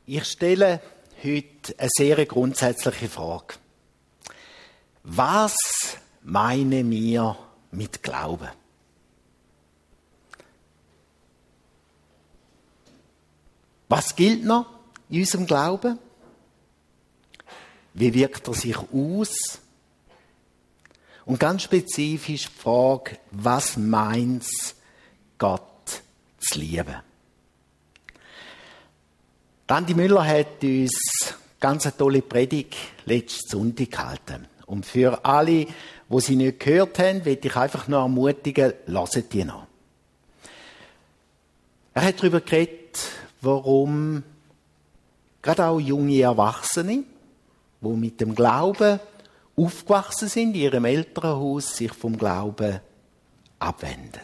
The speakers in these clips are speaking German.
Ich stelle heute eine sehr grundsätzliche Frage. Was meinen wir mit Glauben? Was gilt noch in unserem Glauben? Wie wirkt er sich aus? Und ganz spezifisch die Frage, was meint es, Gott zu lieben? Andi Müller hat uns ganz eine tolle Predigt letzten Sonntag gehalten. Und für alle, die sie nicht gehört haben, will ich einfach noch ermutigen, hört die noch. Er hat darüber geredet, warum gerade auch junge Erwachsene, die mit dem Glauben aufgewachsen sind, in ihrem Elternhaus, sich vom Glauben abwenden.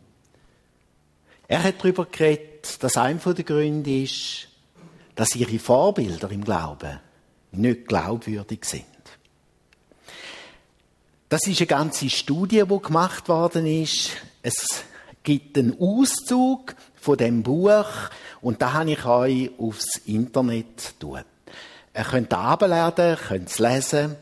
Er hat darüber geredet, dass einer der Gründe ist, dass ihre Vorbilder im Glauben nicht glaubwürdig sind. Das ist eine ganze Studie, die gemacht worden ist. Es gibt einen Auszug von dem Buch und da habe ich euch aufs Internet tun. Ihr könnt es herunterladen, könnt es lesen.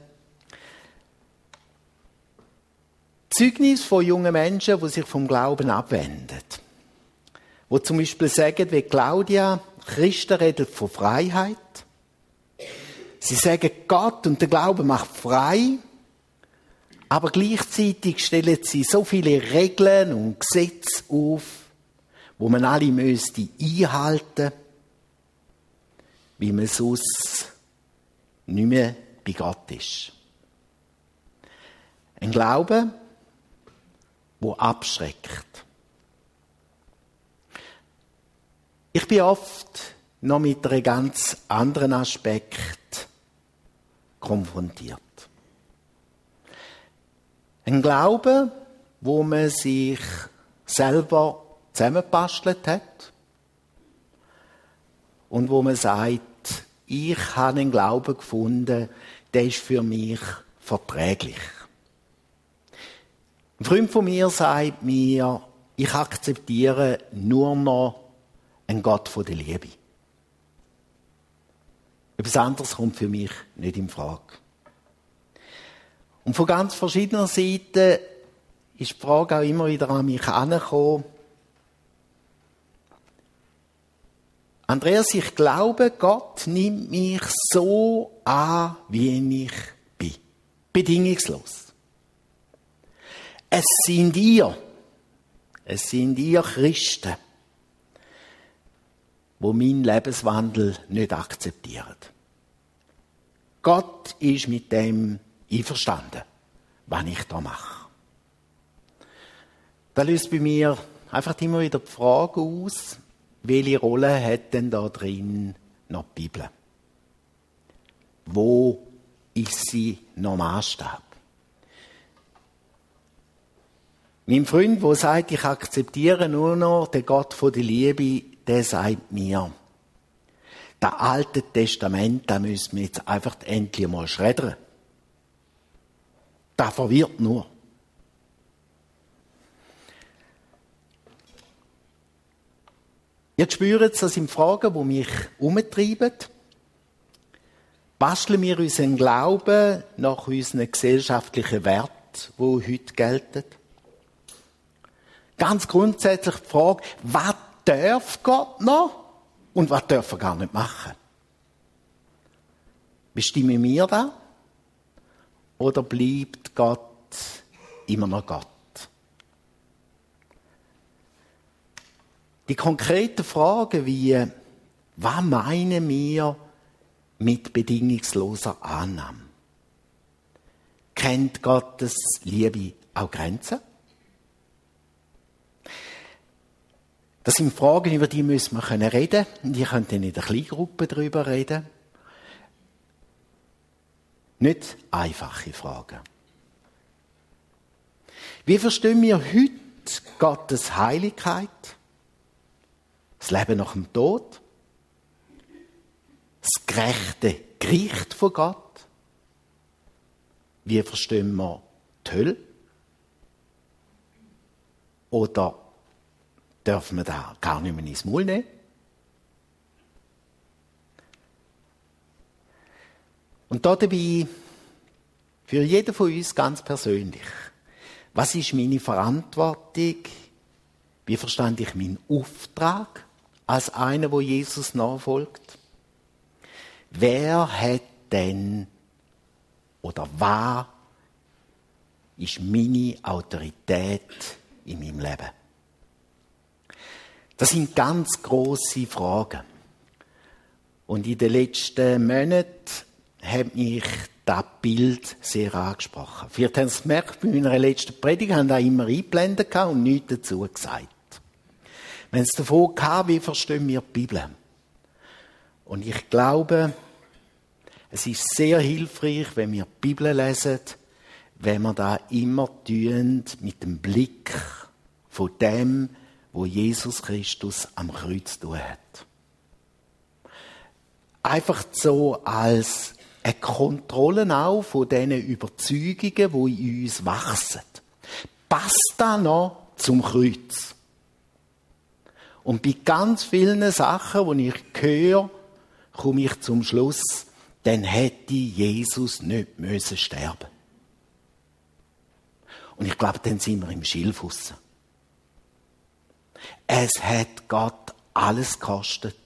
Zeugnis von jungen Menschen, die sich vom Glauben abwenden. Die zum Beispiel sagen, wie Claudia, Christen reden von Freiheit. Sie sagen, Gott und der Glaube macht frei. Aber gleichzeitig stellen sie so viele Regeln und Gesetze auf, wo man alle müsste einhalten, wie man sonst nicht mehr bei Gott ist. Ein Glaube, der abschreckt. Ich bin oft noch mit einem ganz anderen Aspekt konfrontiert. Ein Glaube, wo man sich selber zusammengebastelt hat und wo man sagt, ich habe einen Glauben gefunden, der ist für mich verträglich. Ein Freund von mir sagt mir, ich akzeptiere nur noch einen Gott von der Liebe. Etwas anderes kommt für mich nicht in Frage. Und von ganz verschiedenen Seiten ist die Frage auch immer wieder an mich herangekommen. Andreas, ich glaube, Gott nimmt mich so an, wie ich bin. Bedingungslos. Es sind ihr Christen, die meinen Lebenswandel nicht akzeptieren. Gott ist mit dem einverstanden, was ich da mache. Da löst bei mir einfach immer wieder die Frage aus, welche Rolle hat denn da drin noch die Bibel? Wo ist sie noch Maßstab? Mein Freund, der sagt, ich akzeptiere nur noch den Gott von der Liebe, der sagt mir, das Alte Testament, da müssen wir jetzt einfach endlich mal schreddern. Das verwirrt nur. Ihr spürt das in Fragen, die mich umtreiben. Basteln wir unseren Glauben nach unseren gesellschaftlichen Werten, die heute gelten? Ganz grundsätzlich die Frage, was darf Gott noch und was darf er gar nicht machen? Bestimmen wir das? Oder bleibt Gott immer noch Gott? Die konkreten Fragen wie, was meinen wir mit bedingungsloser Annahme? Kennt Gottes Liebe auch Grenzen? Das sind Fragen, über die müssen wir reden können. Und ihr könnt dann in der Kleingruppe darüber reden. Nicht einfache Fragen. Wie verstehen wir heute Gottes Heiligkeit? Das Leben nach dem Tod? Das gerechte Gericht von Gott? Wie verstehen wir die Hölle? Oder dürfen wir da gar nicht mehr ins Maul nehmen? Und dabei, für jeden von uns ganz persönlich, was ist meine Verantwortung? Wie verstehe ich meinen Auftrag als einer, wo Jesus nachfolgt? Wer hat denn oder was ist meine Autorität in meinem Leben? Das sind ganz grosse Fragen. Und in den letzten Monaten hat mich das Bild sehr angesprochen. Vielleicht haben Sie es gemerkt, bei meiner letzten Predigt haben wir immer eingeblendet und nichts dazu gesagt. Wenn es davon kam, wie verstehen wir die Bibel? Und ich glaube, es ist sehr hilfreich, wenn wir die Bibel lesen, wenn wir da immer tun mit dem Blick von dem, wo Jesus Christus am Kreuz tun hat. Einfach so als eine Kontrolle auch von diesen Überzeugungen, die in uns wachsen. Passt das noch zum Kreuz? Und bei ganz vielen Sachen, die ich höre, komme ich zum Schluss, dann hätte Jesus nicht müssen sterben. Und ich glaube, dann sind wir im Schilfhuss. Es hat Gott alles gekostet,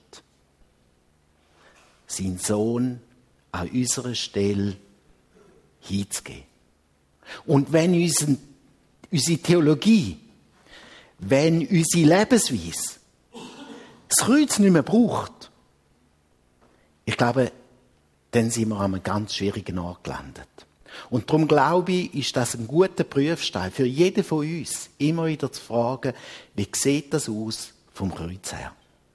seinen Sohn an unserer Stelle hinzugeben. Und wenn unsere Theologie, wenn unsere Lebensweise das Kreuz nicht mehr braucht, ich glaube, dann sind wir an einem ganz schwierigen Ort gelandet. Und darum glaube ich, ist das ein guter Prüfstein für jeden von uns, immer wieder zu fragen, wie sieht das aus vom Kreuz her?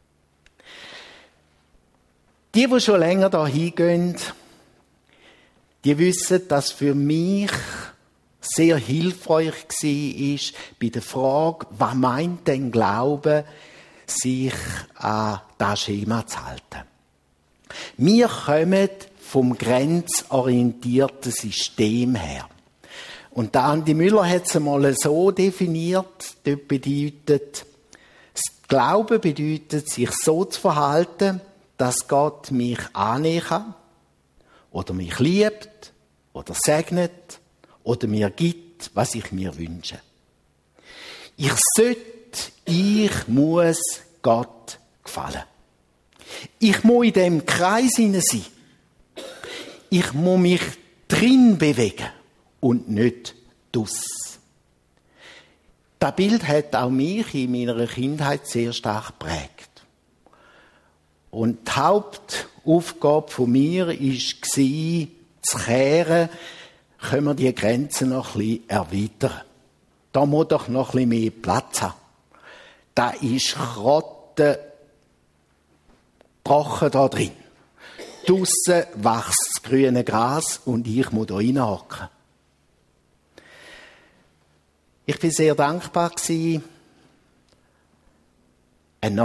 Die schon länger da hingehen, die wissen, dass für mich sehr hilfreich war bei der Frage, was meint denn Glaube, sich an das Schema zu halten. Wir kommen vom grenzorientierten System her. Und der Andi Müller hat es einmal so definiert, dort bedeutet, Glaube bedeutet, sich so zu verhalten, dass Gott mich annehmen kann, oder mich liebt, oder segnet, oder mir gibt, was ich mir wünsche. Ich muss Gott gefallen. Ich muss in diesem Kreis hinein sein. Ich muss mich drin bewegen und nicht draus. Das Bild hat auch mich in meiner Kindheit sehr stark geprägt. Und die Hauptaufgabe von mir war, zu kehren, können wir die Grenzen noch ein bisschen erweitern. Da muss doch noch ein bisschen mehr Platz haben. Da ist Krotte gebrochen da drin. Draussen wächst das grüne Gras und ich muss da reinhocken. Ich war sehr dankbar, einen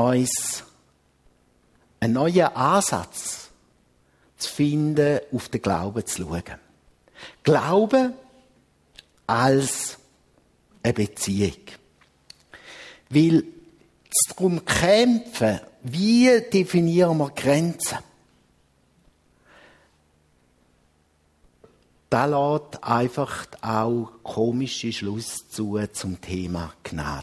neuen Ansatz zu finden, auf den Glauben zu schauen. Glauben als eine Beziehung. Weil es darum kämpfen, wie definieren wir Grenzen? Da lässt einfach auch komische Schluss zu zum Thema Gnade.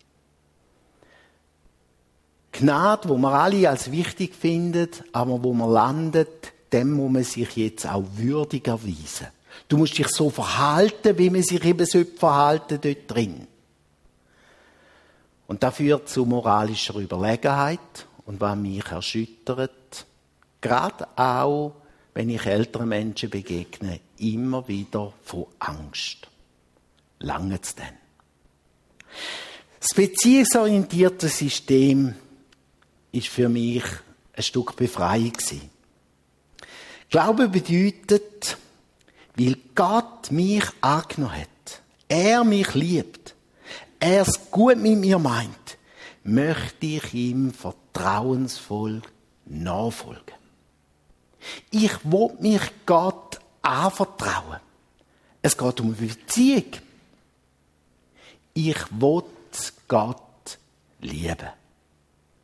Gnade, wo wir alle als wichtig finden, aber wo man landet, dem muss man sich jetzt auch würdig erweisen. Du musst dich so verhalten, wie man sich eben verhalten sollte dort drin. Und das führt zu moralischer Überlegenheit und was mich erschüttert, gerade auch, wenn ich älteren Menschen begegne, immer wieder von Angst. Langt's denn? Das beziehungsorientierte System ist für mich ein Stück Befreiung gewesen. Glaube bedeutet, weil Gott mich angenommen hat, er mich liebt, er es gut mit mir meint, möchte ich ihm vertrauensvoll nachfolgen. Ich will mich Gott anvertrauen. Es geht um eine Beziehung. Ich will Gott lieben.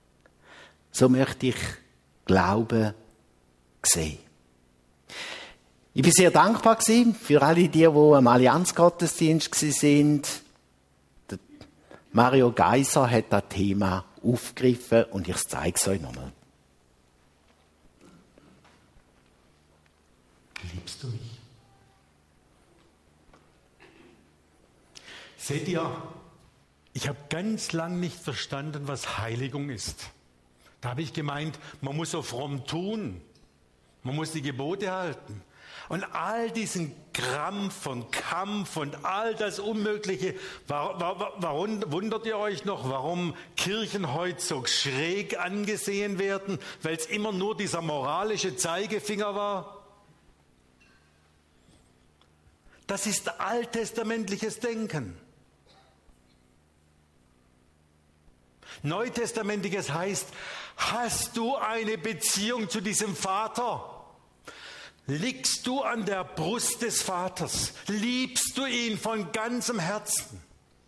So möchte ich Glauben sehen. Ich bin sehr dankbar gewesen für alle die am Allianzgottesdienst waren. Mario Geiser hat das Thema aufgegriffen und ich zeige es euch nochmal. Liebst du mich? Seht ihr, ich habe ganz lang nicht verstanden, was Heiligung ist. Da habe ich gemeint, man muss so fromm tun, man muss die Gebote halten. Und all diesen Krampf und Kampf und all das Unmögliche, warum wundert ihr euch noch, warum Kirchen heute so schräg angesehen werden, weil es immer nur dieser moralische Zeigefinger war? Das ist alttestamentliches Denken. Neutestamentliches heißt, hast du eine Beziehung zu diesem Vater? Liegst du an der Brust des Vaters? Liebst du ihn von ganzem Herzen?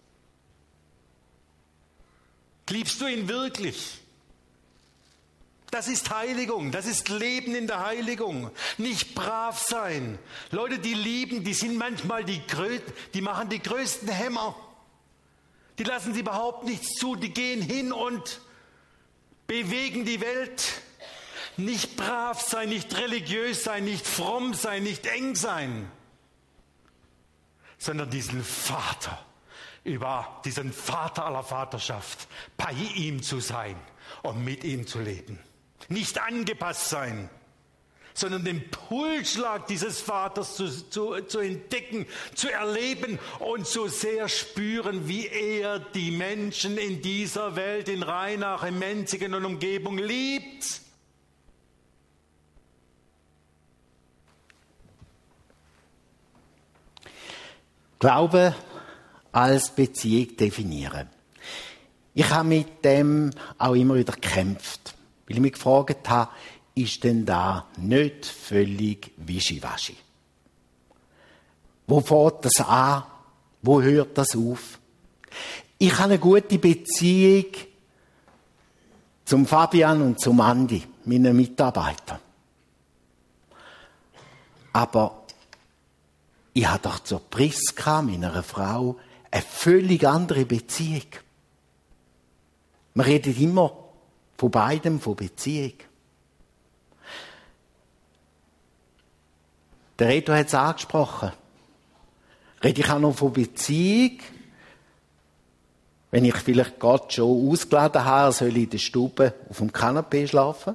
Liebst du ihn wirklich? Das ist Heiligung, das ist Leben in der Heiligung. Nicht brav sein. Leute, die lieben, die sind manchmal die machen die größten Hämmer. Die lassen sie überhaupt nichts zu, die gehen hin und bewegen die Welt. Nicht brav sein, nicht religiös sein, nicht fromm sein, nicht eng sein, sondern diesen Vater, über diesen Vater aller Vaterschaft, bei ihm zu sein und mit ihm zu leben. Nicht angepasst sein, sondern den Pulsschlag dieses Vaters zu entdecken, zu erleben und so sehr spüren, wie er die Menschen in dieser Welt, in Rheinach, in Menzigen und Umgebung liebt. Glaube als Beziehung definieren. Ich habe mit dem auch immer wieder gekämpft, weil ich mich gefragt habe, ist denn da nicht völlig wischiwaschi? Wo fängt das an? Wo hört das auf? Ich habe eine gute Beziehung zum Fabian und zum Andi, meinen Mitarbeitern. Aber ich habe doch zur Priska, meiner Frau, eine völlig andere Beziehung. Man redet immer von beidem, von Beziehung. Der Reto hat es angesprochen. Rede ich auch noch von Beziehung? Wenn ich vielleicht Gott schon ausgeladen habe, soll ich in der Stube auf dem Kanapee schlafen?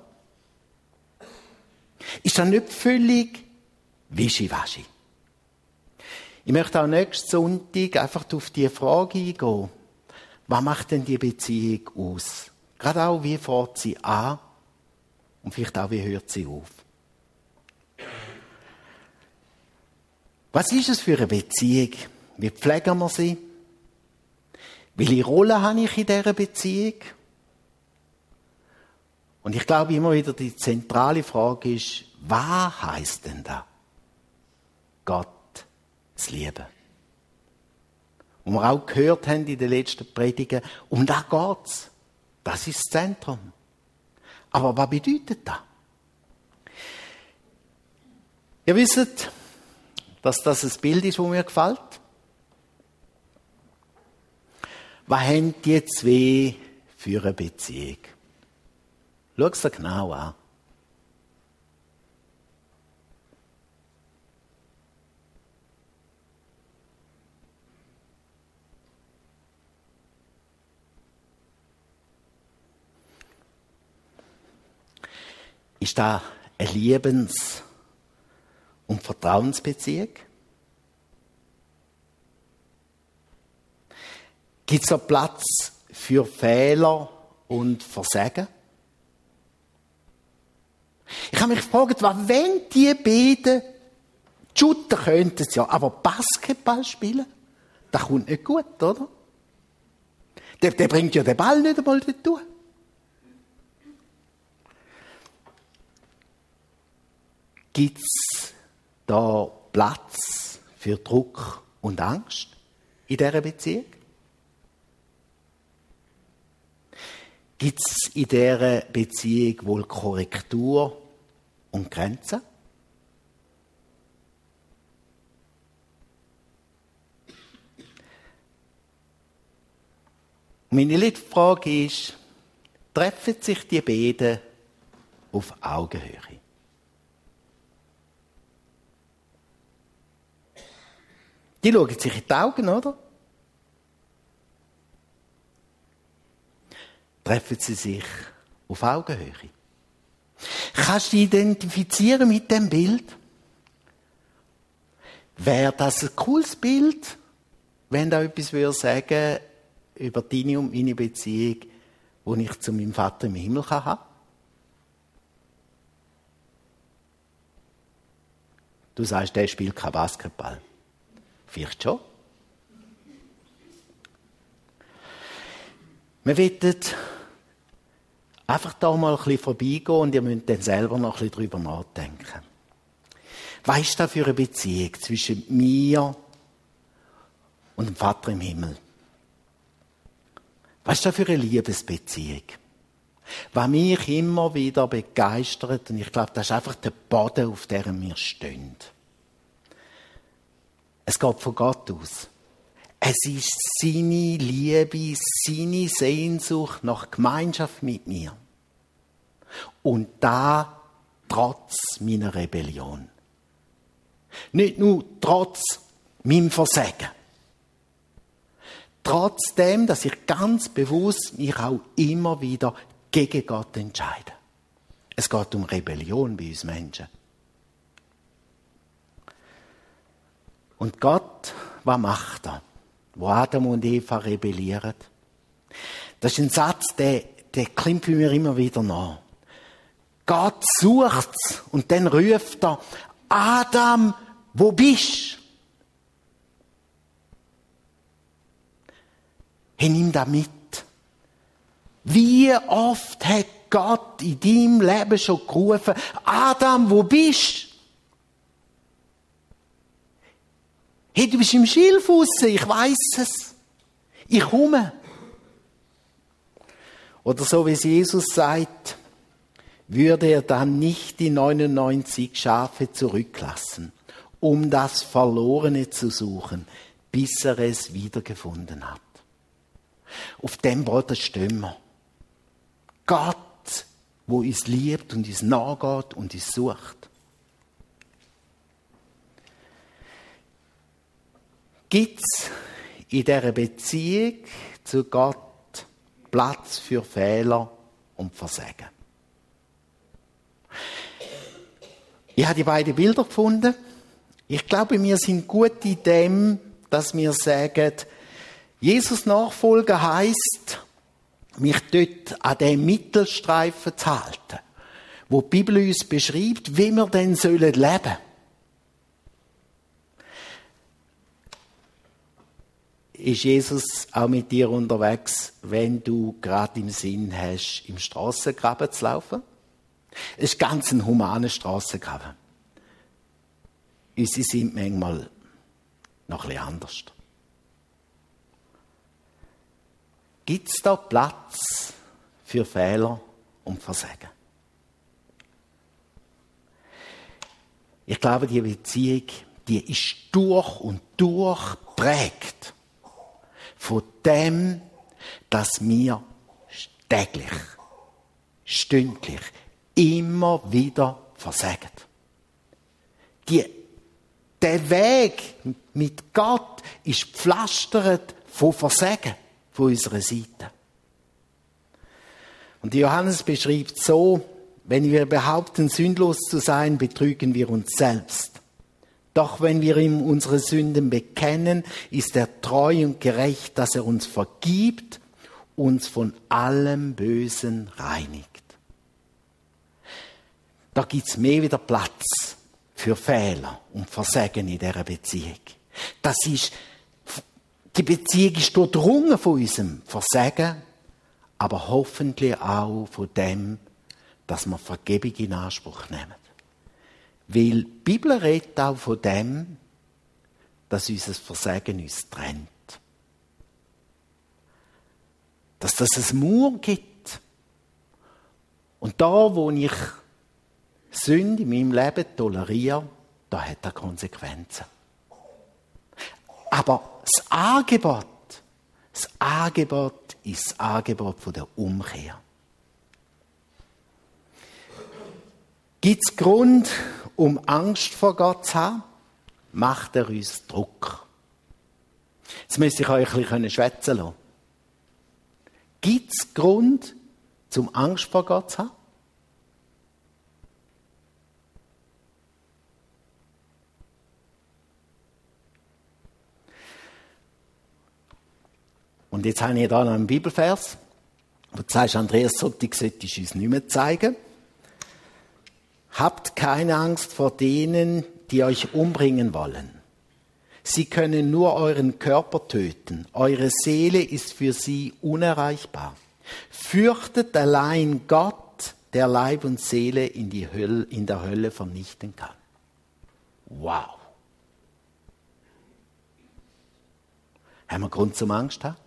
Ist das nicht völlig wischiwaschi? Ich möchte auch nächsten Sonntag einfach auf die Frage eingehen. Was macht denn die Beziehung aus? Gerade auch, wie fängt sie an? Und vielleicht auch, wie hört sie auf? Was ist es für eine Beziehung? Wie pflegen wir sie? Welche Rolle habe ich in dieser Beziehung? Und ich glaube immer wieder, die zentrale Frage ist, was heisst denn da? Gott zu lieben. Und wir auch gehört haben in den letzten Predigen, um das geht's. Das ist das Zentrum. Aber was bedeutet das? Ihr wisst, dass das ein Bild ist, das mir gefällt. Was haben die zwei für eine Beziehung? Schau es dir genau an. Ist das eine Liebens- und Vertrauensbeziehung? Gibt es da Platz für Fehler und Versagen? Ich habe mich gefragt, was, wenn die beiden shooten könnten, ja, aber Basketball spielen, das kommt nicht gut, oder? Der bringt ja den Ball nicht einmal dorthin. Gibt es da Platz für Druck und Angst in dieser Beziehung? Gibt es in dieser Beziehung wohl Korrektur und Grenzen? Meine letzte Frage ist, treffen sich die beiden auf Augenhöhe? Die schauen sich in die Augen, oder? Treffen sie sich auf Augenhöhe? Kannst du dich identifizieren mit dem Bild? Wäre das ein cooles Bild, wenn da etwas sagen würde über deine und meine Beziehung, die ich zu meinem Vater im Himmel haben kann? Du sagst, der spielt kein Basketball. Vielleicht schon. Wir wollen einfach da mal ein bisschen vorbeigehen und ihr müsst dann selber noch ein bisschen drüber nachdenken. Was ist das für eine Beziehung zwischen mir und dem Vater im Himmel? Was ist das für eine Liebesbeziehung? Was mich immer wieder begeistert, und ich glaube, das ist einfach der Boden, auf dem wir stehen. Es geht von Gott aus. Es ist seine Liebe, seine Sehnsucht nach Gemeinschaft mit mir. Und da trotz meiner Rebellion. Nicht nur trotz meinem Versagen. Trotzdem, dass ich ganz bewusst mich auch immer wieder gegen Gott entscheide. Es geht um Rebellion bei uns Menschen. Und Gott, was macht er? Wo Adam und Eva rebellieren? Das ist ein Satz, der klingt für mich immer wieder nach. Gott sucht's und dann ruft er, Adam, wo bist du? Hey, nimm das mit. Wie oft hat Gott in deinem Leben schon gerufen, Adam, wo bist du? Hey, du bist im Schilf raus, ich weiss es. Ich komme. Oder so wie es Jesus sagt, würde er dann nicht die 99 Schafe zurücklassen, um das Verlorene zu suchen, bis er es wiedergefunden hat. Auf dem Boden stehen wir. Gott, wo uns liebt und uns nachgeht und uns sucht. Gibt es in dieser Beziehung zu Gott Platz für Fehler und Versagen? Ich habe die beiden Bilder gefunden. Ich glaube, wir sind gut in dem, dass wir sagen, Jesus Nachfolger heisst, mich dort an den Mittelstreifen zu halten, wo die Bibel uns beschreibt, wie wir denn leben sollen. Ist Jesus auch mit dir unterwegs, wenn du gerade im Sinn hast, im Strassengraben zu laufen? Es ist ganz ein humaner Strassengraben. Unsere sind manchmal noch ein bisschen anders. Gibt es da Platz für Fehler und Versagen? Ich glaube, die Beziehung, die ist durch und durch geprägt von dem, dass wir täglich, stündlich, immer wieder versagen. Der Weg mit Gott ist gepflastert von Versagen von unserer Seite. Und Johannes beschreibt so, wenn wir behaupten, sündlos zu sein, betrügen wir uns selbst. Doch wenn wir ihm unsere Sünden bekennen, ist er treu und gerecht, dass er uns vergibt, uns von allem Bösen reinigt. Da gibt es mehr wieder Platz für Fehler und Versagen in dieser Beziehung. Die Beziehung ist durchdrungen von unserem Versagen, aber hoffentlich auch von dem, dass wir Vergebung in Anspruch nehmen. Weil die Bibel redet auch von dem, dass unser Versagen uns trennt. Dass es eine Mauer gibt. Und da, wo ich Sünde in meinem Leben toleriere, da hat er Konsequenzen. Aber das Angebot, Das Angebot ist das Angebot von der Umkehr. Gibt es Grund, um Angst vor Gott zu haben? Macht er uns Druck. Jetzt müsste ich euch ein bisschen schwätzen lassen. Gibt es Grund, zum Angst vor Gott zu haben? Und jetzt habe ich hier noch einen Bibelvers, wo du sagst, Andreas, sollte ich uns nicht mehr zeigen. Habt keine Angst vor denen, die euch umbringen wollen. Sie können nur euren Körper töten. Eure Seele ist für sie unerreichbar. Fürchtet allein Gott, der Leib und Seele in der Hölle vernichten kann. Wow. Haben wir Grund zum Angst haben?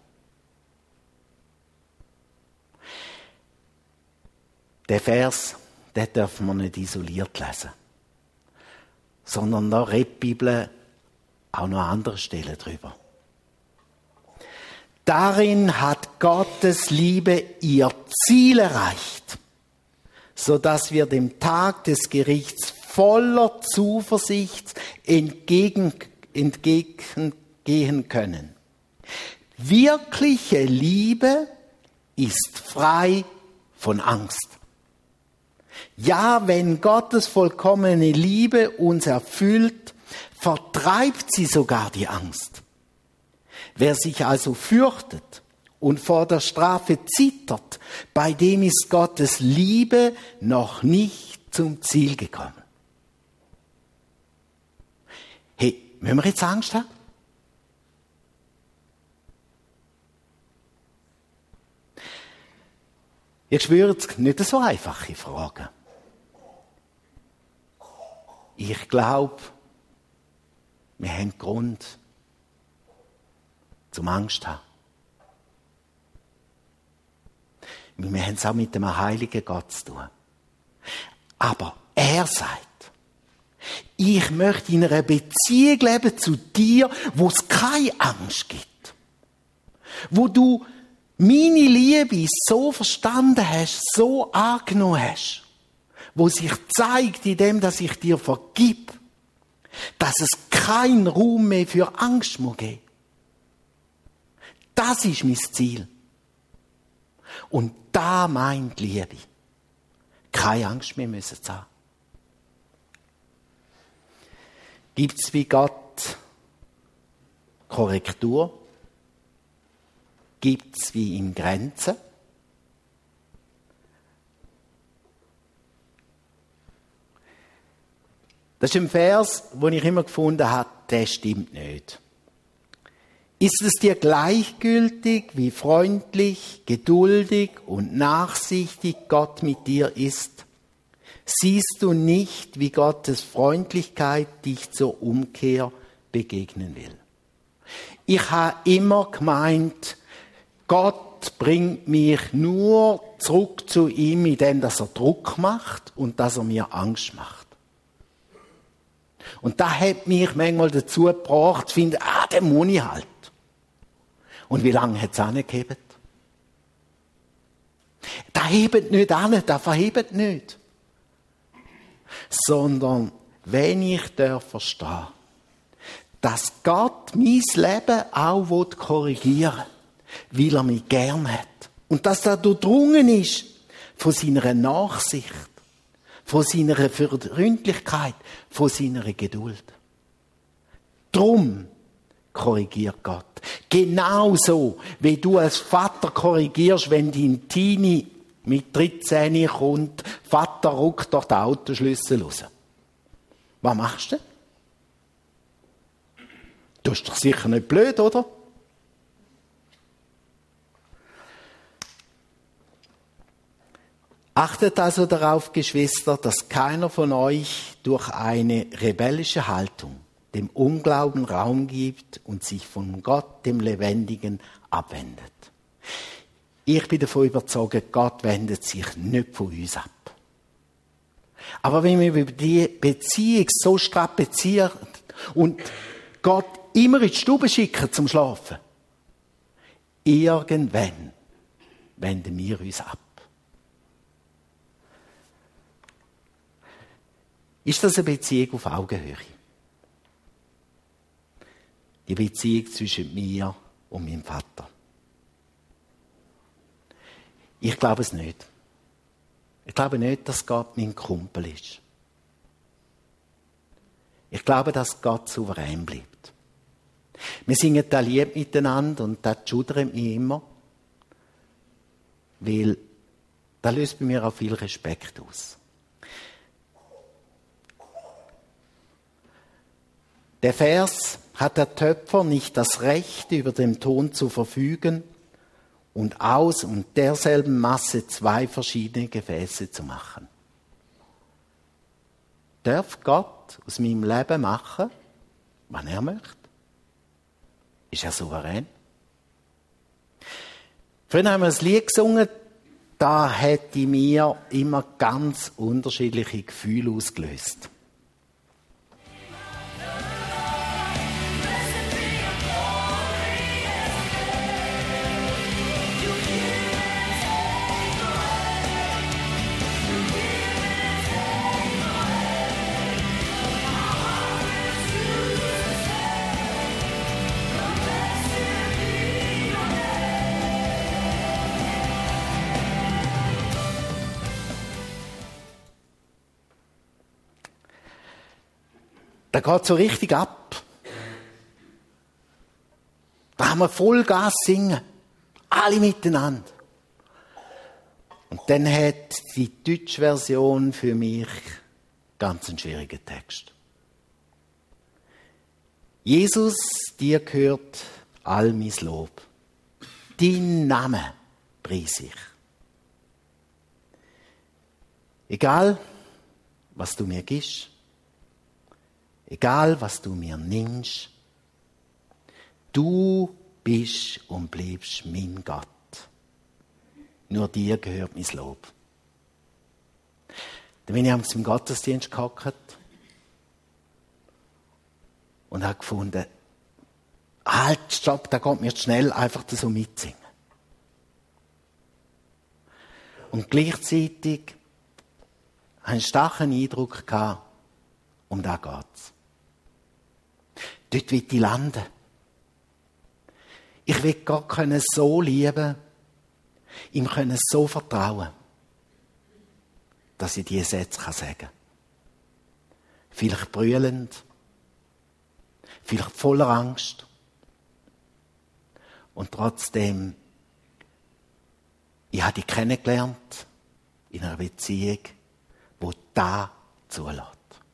Der Vers, den dürfen wir nicht isoliert lesen. Sondern da redet die Bibel auch noch an anderen Stellen drüber. Darin hat Gottes Liebe ihr Ziel erreicht, sodass wir dem Tag des Gerichts voller Zuversicht entgegengehen können. Wirkliche Liebe ist frei von Angst. Ja, wenn Gottes vollkommene Liebe uns erfüllt, vertreibt sie sogar die Angst. Wer sich also fürchtet und vor der Strafe zittert, bei dem ist Gottes Liebe noch nicht zum Ziel gekommen. Hey, müssen wir jetzt Angst haben? Ich schwöre, es sind nicht so einfache Fragen. Ich glaube, wir haben Grund zum Angst haben. Wir haben es auch mit dem heiligen Gott zu tun. Aber er sagt, ich möchte in einer Beziehung leben zu dir, wo es keine Angst gibt. Wo du meine Liebe so verstanden hast, so angenommen hast. Wo sich zeigt, in dem, dass ich dir vergib, dass es keinen Raum mehr für Angst muss geben. Das ist mein Ziel. Und da meint Liebe. Keine Angst mehr müssen zu haben. Gibt es wie Gott Korrektur? Gibt es wie ihm Grenzen? Das ist ein Vers, den ich immer gefunden habe, der stimmt nicht. Ist es dir gleichgültig, wie freundlich, geduldig und nachsichtig Gott mit dir ist? Siehst du nicht, wie Gottes Freundlichkeit dich zur Umkehr begegnen will? Ich habe immer gemeint, Gott bringt mich nur zurück zu ihm, indem er Druck macht und dass er mir Angst macht. Und das hat mich manchmal dazu gebracht, zu finden, den muss ich halt. Und wie lange hat es angegeben? Das hebt nicht an, das verhebt nicht. Sondern, wenn ich verstehe, dass Gott mein Leben auch korrigieren will, weil er mich gern hat. Und dass er durchdrungen ist von seiner Nachsicht, von seiner Freundlichkeit, von seiner Geduld. Drum korrigiert Gott. Genauso, wie du als Vater korrigierst, wenn dein Teenie mit 13 kommt, Vater ruckt durch den Autoschlüssel raus. Was machst du? Du bist doch sicher nicht blöd, oder? Achtet also darauf, Geschwister, dass keiner von euch durch eine rebellische Haltung dem Unglauben Raum gibt und sich von Gott, dem Lebendigen, abwendet. Ich bin davon überzeugt, Gott wendet sich nicht von uns ab. Aber wenn wir über die Beziehung so strapazieren und Gott immer in die Stube schicken zum Schlafen, Irgendwann wenden wir uns ab. Ist das eine Beziehung auf Augenhöhe? Die Beziehung zwischen mir und meinem Vater? Ich glaube es nicht. Ich glaube nicht, dass Gott mein Kumpel ist. Ich glaube, dass Gott souverän bleibt. Wir singen das Lied miteinander und das schudert mich immer, weil das löst bei mir auch viel Respekt aus. Der Vers: Hat der Töpfer nicht das Recht, über den Ton zu verfügen und aus derselben Masse 2 verschiedene Gefäße zu machen? Darf Gott aus meinem Leben machen, was er möchte? Ist er souverän? Früher haben wir ein Lied gesungen, da hätte mir immer ganz unterschiedliche Gefühle ausgelöst. Da geht so richtig ab. Da haben wir Vollgas singen. Alle miteinander. Und dann hat die deutsche Version für mich ganz einen schwierigen Text. Jesus, dir gehört all mein Lob. Dein Name preis ich. Egal, was du mir gibst, egal, was du mir nimmst, du bist und bleibst mein Gott. Nur dir gehört mein Lob. Dann bin ich abends im Gottesdienst gehockt und habe gefunden, halt, stopp, da geht mir schnell einfach so mitsingen. Und gleichzeitig habe ich einen starken Eindruck gehabt, um das geht's. Dort will ich landen. Ich will Gott so lieben, ihm so vertrauen, dass ich diese Sätze sagen kann. Vielleicht brüllend, vielleicht voller Angst. Und trotzdem, ich habe dich kennengelernt in einer Beziehung, die das zulässt.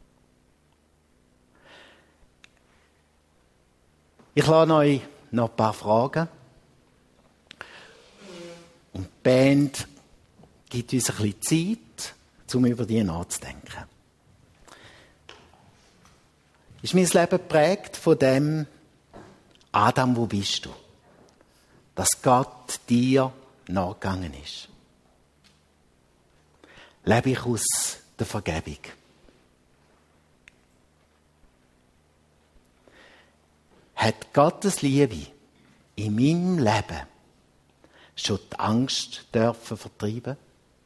Ich lasse euch noch ein paar Fragen. Und die Band gibt uns ein bisschen Zeit, um über die nachzudenken. Ist mein Leben geprägt von dem, Adam, wo bist du? Dass Gott dir nachgegangen ist. Lebe ich aus der Vergebung. Hat Gottes Liebe in meinem Leben schon die Angst dürfen vertreiben?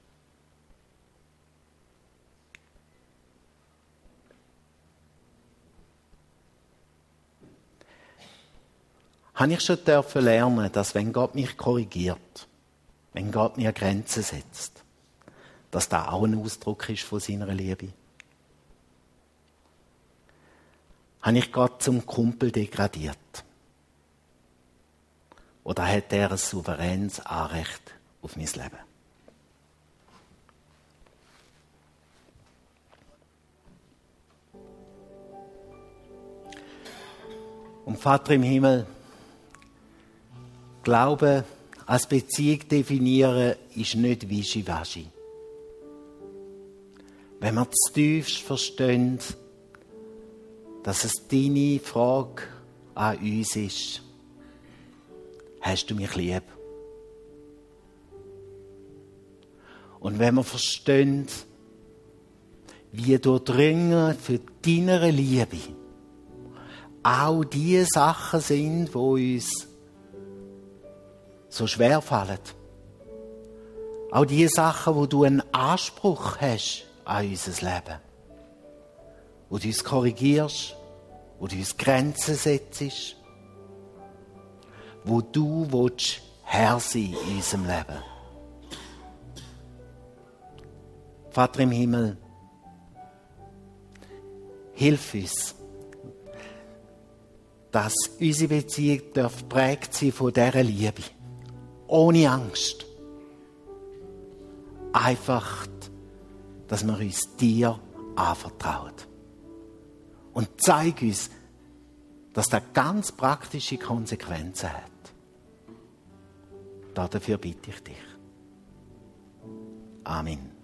Habe ich schon dürfen lernen, dass wenn Gott mich korrigiert, wenn Gott mir Grenzen setzt, dass das auch ein Ausdruck ist von seiner Liebe? Habe ich Gott zum Kumpel degradiert? Oder hat er ein souveränes Anrecht auf mein Leben? Und Vater im Himmel, Glaube als Beziehung definieren ist nicht wischiwaschi. Wenn wir zu tief verstehen, dass es deine Frage an uns ist, hast du mich lieb? Und wenn wir verstehen, wie durchdringen für deine Liebe auch die Sachen sind, die uns so schwer fallen. Auch die Sachen, wo du einen Anspruch hast an unser Leben. Wo du uns korrigierst, wo du uns Grenzen setzt. Wo du willst Herr sein in unserem Leben. Vater im Himmel, hilf uns, dass unsere Beziehung geprägt sein von dieser Liebe. Ohne Angst. Einfach, dass wir uns dir anvertrauen. Und zeig uns, dass das ganz praktische Konsequenzen hat. Dafür bitte ich dich. Amen.